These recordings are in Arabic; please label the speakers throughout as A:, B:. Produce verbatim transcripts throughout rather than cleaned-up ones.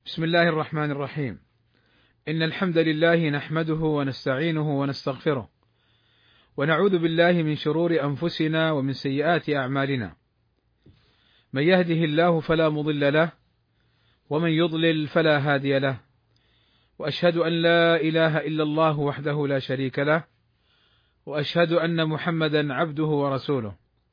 A: بسم الله الرحمن الرحيم. إن الحمد لله نحمده ونستعينه ونستغفره، ونعوذ بالله من شرور أنفسنا ومن سيئات أعمالنا. من يهده الله فلا مضل له، ومن يضلل فلا هادي له، وأشهد أن لا إله إلا الله وحده لا شريك له، وأشهد أن محمدا عبده ورسوله.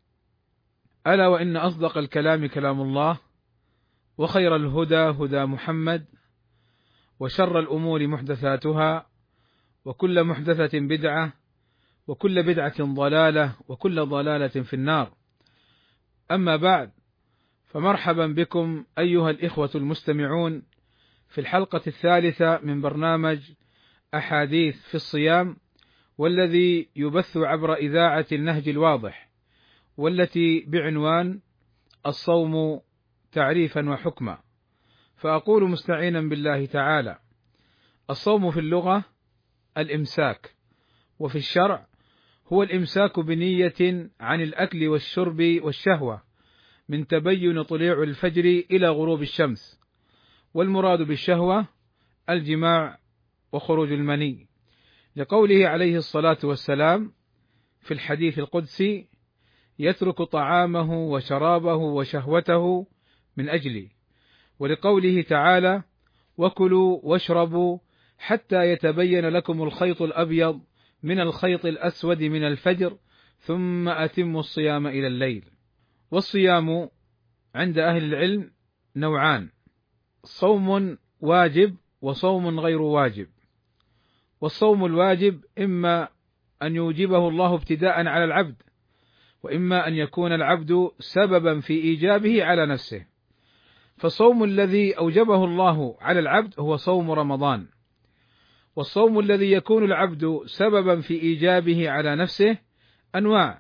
A: ألا وإن أصدق الكلام كلام الله، وخير الهدى هدى محمد، وشر الأمور محدثاتها، وكل محدثة بدعة، وكل بدعة ضلالة، وكل ضلالة في النار. أما بعد، فمرحبا بكم أيها الإخوة المستمعون في الحلقة الثالثة من برنامج أحاديث في الصيام، والذي يبث عبر إذاعة النهج الواضح، والتي بعنوان الصوم تعريفا وحكما. فأقول مستعينا بالله تعالى: الصوم في اللغة الإمساك، وفي الشرع هو الإمساك بنية عن الأكل والشرب والشهوة من تبين طلوع الفجر إلى غروب الشمس، والمراد بالشهوة الجماع وخروج المني، لقوله عليه الصلاة والسلام في الحديث القدسي: يترك طعامه وشرابه وشهوته من أجلي، ولقوله تعالى: وكلوا واشربوا حتى يتبين لكم الخيط الأبيض من الخيط الأسود من الفجر ثم أتموا الصيام إلى الليل. والصيام عند أهل العلم نوعان: صوم واجب وصوم غير واجب. والصوم الواجب إما أن يوجبه الله ابتداء على العبد، وإما أن يكون العبد سببا في إيجابه على نفسه. فالصوم الذي أوجبه الله على العبد هو صوم رمضان، والصوم الذي يكون العبد سببا في إيجابه على نفسه أنواع،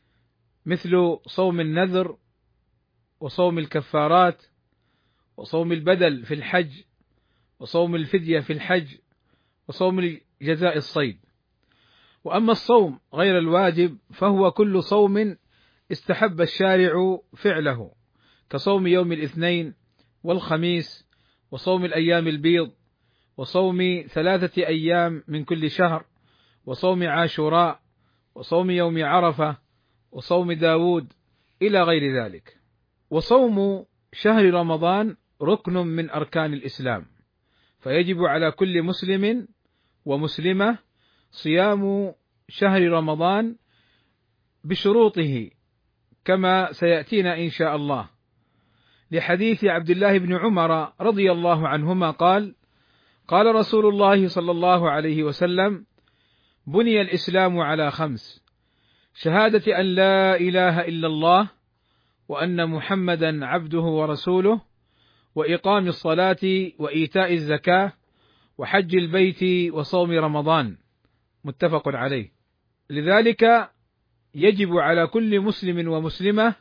A: مثل صوم النذر، وصوم الكفارات، وصوم البدل في الحج، وصوم الفدية في الحج، وصوم جزاء الصيد. وأما الصوم غير الواجب فهو كل صوم استحب الشارع فعله، كصوم يوم الاثنين والخميس، وصوم الأيام البيض، وصوم ثلاثة أيام من كل شهر، وصوم عاشوراء، وصوم يوم عرفة، وصوم داود، إلى غير ذلك. وصوم شهر رمضان ركن من أركان الإسلام، فيجب على كل مسلم ومسلمة صيام شهر رمضان بشروطه كما سيأتينا إن شاء الله، لحديث عبد الله بن عمر رضي الله عنهما قال: قال رسول الله صلى الله عليه وسلم: بني الإسلام على خمس: شهادة أن لا إله إلا الله، وأن محمدا عبده ورسوله، وإقام الصلاة، وإيتاء الزكاة، وحج البيت، وصوم رمضان. متفق عليه. لذلك يجب على كل مسلم ومسلمة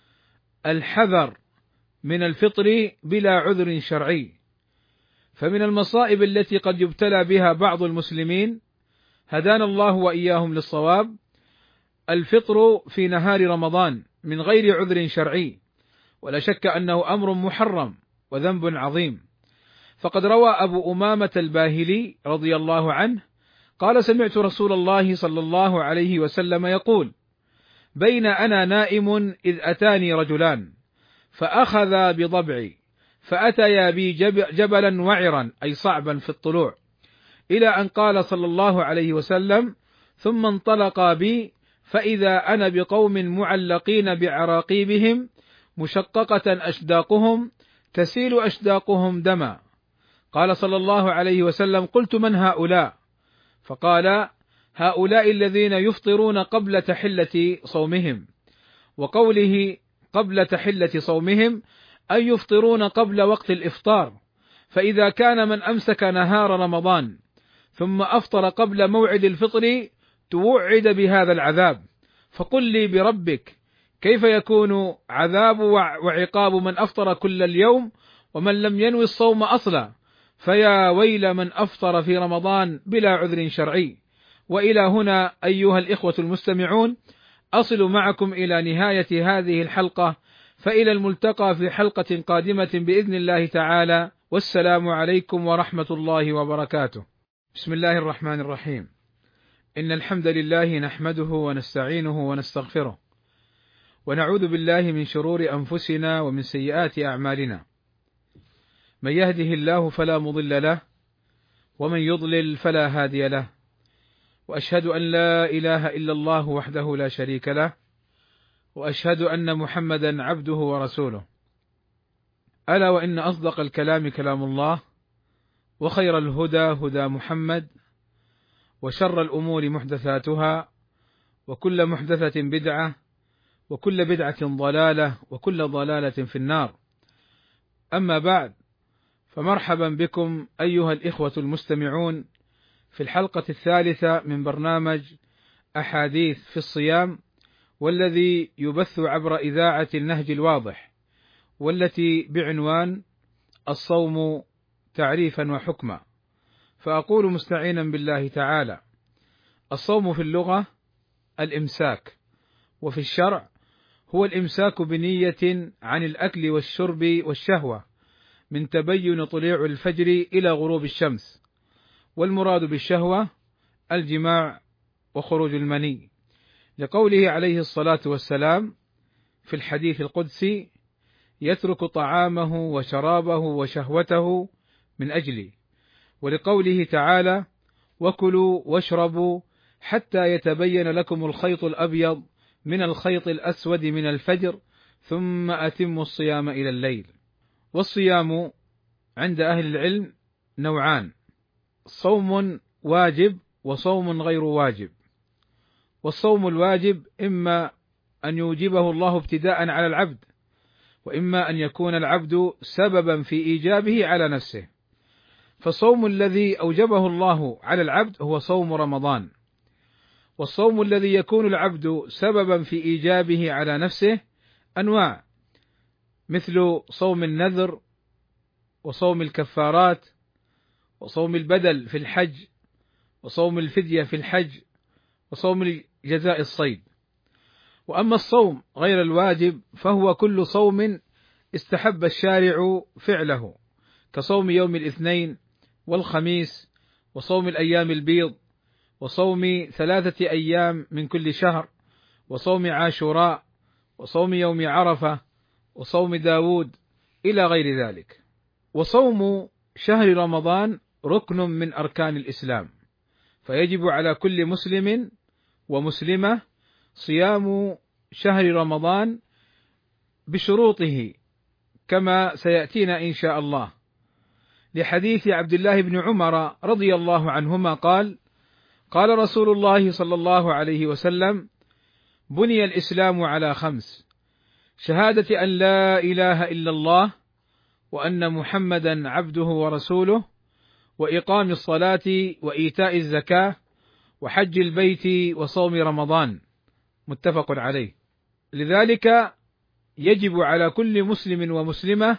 A: الحذر من الفطر بلا عذر شرعي. فمن المصائب التي قد يبتلى بها بعض المسلمين، هدانا الله وإياهم للصواب، الفطر في نهار رمضان من غير عذر شرعي، ولا شك أنه أمر محرم وذنب عظيم. فقد روى أبو أمامة الباهلي رضي الله عنه قال: سمعت رسول الله صلى الله عليه وسلم يقول: بين أنا نائم إذ أتاني رجلان فأخذا بضبعي فأتيا بي جبلا وعرا، أي صعبا في الطلوع، إلى أن قال صلى الله عليه وسلم: ثم انطلقا بي فإذا أنا بقوم معلقين بعراقيبهم مشققة أشداقهم تسيل أشداقهم دما. قال صلى الله عليه وسلم: قلت: من هؤلاء؟ فقال: هؤلاء الذين يفطرون قبل تحلة صومهم. وقوله قبل تحلة صومهم أي يفطرون قبل وقت الإفطار، فإذا كان من أمسك نهار رمضان ثم أفطر قبل موعد الفطر توعد بهذا العذاب. فقل لي بربك، كيف يكون عذاب وعقاب من أفطر كل اليوم ومن لم ينوي الصوم أصلا؟ فيا ويل من أفطر في رمضان بلا عذر شرعي. وإلى هنا أيها الإخوة المستمعون أصل معكم إلى نهاية هذه الحلقة، فإلى الملتقى في حلقة قادمة بإذن الله تعالى، والسلام عليكم ورحمة الله وبركاته. بسم الله الرحمن الرحيم. إن الحمد لله نحمده ونستعينه ونستغفره، ونعوذ بالله من شرور أنفسنا ومن سيئات أعمالنا. من يهده الله فلا مضل له، ومن يضلل فلا هادي له، وأشهد أن لا إله إلا الله وحده لا شريك له، وأشهد أن محمدا عبده ورسوله. ألا وإن أصدق الكلام كلام الله، وخير الهدى هدى محمد، وشر الأمور محدثاتها، وكل محدثة بدعة، وكل بدعة ضلالة، وكل ضلالة في النار. أما بعد، فمرحبا بكم أيها الإخوة المستمعون في الحلقة الثالثة من برنامج أحاديث في الصيام، والذي يبث عبر إذاعة النهج الواضح، والتي بعنوان الصوم تعريفا وحكما. فأقول مستعينا بالله تعالى: الصوم في اللغة الإمساك، وفي الشرع هو الإمساك بنية عن الأكل والشرب والشهوة من تبين طلوع الفجر إلى غروب الشمس، والمراد بالشهوة الجماع وخروج المني، لقوله عليه الصلاة والسلام في الحديث القدسي: يترك طعامه وشرابه وشهوته من أجلي، ولقوله تعالى: وكلوا واشربوا حتى يتبين لكم الخيط الأبيض من الخيط الأسود من الفجر ثم أتموا الصيام إلى الليل. والصيام عند أهل العلم نوعان: صوم واجب وصوم غير واجب. والصوم الواجب إما أن يوجبه الله ابتداء على العبد، وإما أن يكون العبد سببا في إيجابه على نفسه. فالصوم الذي أوجبه الله على العبد هو صوم رمضان، والصوم الذي يكون العبد سببا في إيجابه على نفسه أنواع، مثل صوم النذر، وصوم الكفارات، وصوم البدل في الحج، وصوم الفدية في الحج، وصوم جزاء الصيد. وأما الصوم غير الواجب فهو كل صوم استحب الشارع فعله، كصوم يوم الاثنين والخميس، وصوم الأيام البيض، وصوم ثلاثة أيام من كل شهر، وصوم عاشوراء، وصوم يوم عرفة، وصوم داود، إلى غير ذلك. وصوم شهر رمضان ركن من أركان الإسلام، فيجب على كل مسلم ومسلمة صيام شهر رمضان بشروطه كما سيأتينا إن شاء الله، لحديث عبد الله بن عمر رضي الله عنهما قال: قال رسول الله صلى الله عليه وسلم: بني الإسلام على خمس: شهادة أن لا إله إلا الله، وأن محمدا عبده ورسوله، وإقام الصلاة، وإيتاء الزكاة، وحج البيت، وصوم رمضان. متفق عليه. لذلك يجب على كل مسلم ومسلمة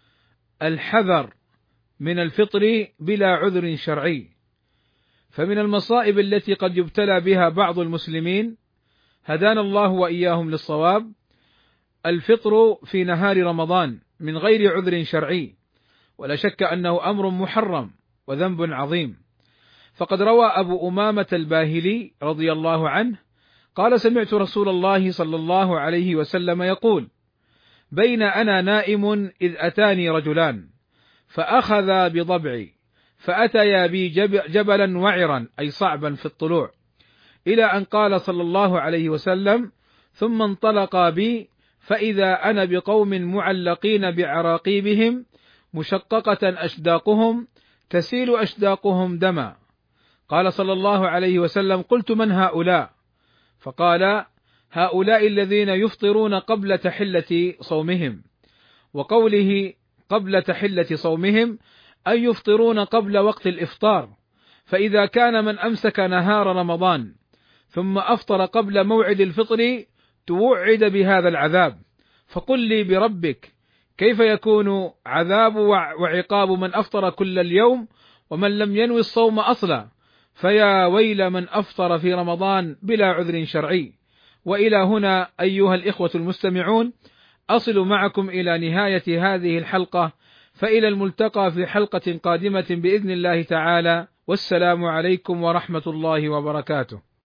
A: الحذر من الفطر بلا عذر شرعي. فمن المصائب التي قد يبتلى بها بعض المسلمين، هدانا الله وإياهم للصواب، الفطر في نهار رمضان من غير عذر شرعي، ولا شك أنه أمر محرم وذنب عظيم. فقد روى أبو أمامة الباهلي رضي الله عنه قال: سمعت رسول الله صلى الله عليه وسلم يقول: بين أنا نائم إذ أتاني رجلان فأخذا بضبعي فأتيا بي جبلا وعرا، أي صعبا في الطلوع، إلى أن قال صلى الله عليه وسلم: ثم انطلقا بي فإذا أنا بقوم معلقين بعراقيبهم مشققة أشداقهم تسيل أشداقهم دما. قال صلى الله عليه وسلم: قلت: من هؤلاء؟ فقال: هؤلاء الذين يفطرون قبل تحلة صومهم. وقوله قبل تحلة صومهم أي يفطرون قبل وقت الإفطار، فإذا كان من أمسك نهار رمضان ثم أفطر قبل موعد الفطر توعد بهذا العذاب. فقل لي بربك كيف يكون عذاب وعقاب من أفطر كل اليوم ومن لم ينوي الصوم أصلا؟ فيا ويل من أفطر في رمضان بلا عذر شرعي. وإلى هنا أيها الإخوة المستمعون أصل معكم إلى نهاية هذه الحلقة فإلى الملتقى في حلقة قادمة بإذن الله تعالى، والسلام عليكم ورحمة الله وبركاته.